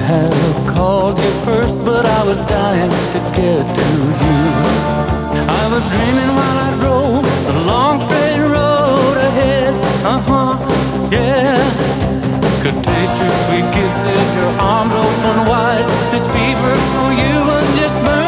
have called you first, but I was dying to get to you. I was dreaming while I drove the long straight road ahead. Yeah. Could taste your sweet kisses, your arms open wide. This fever for you was just burning.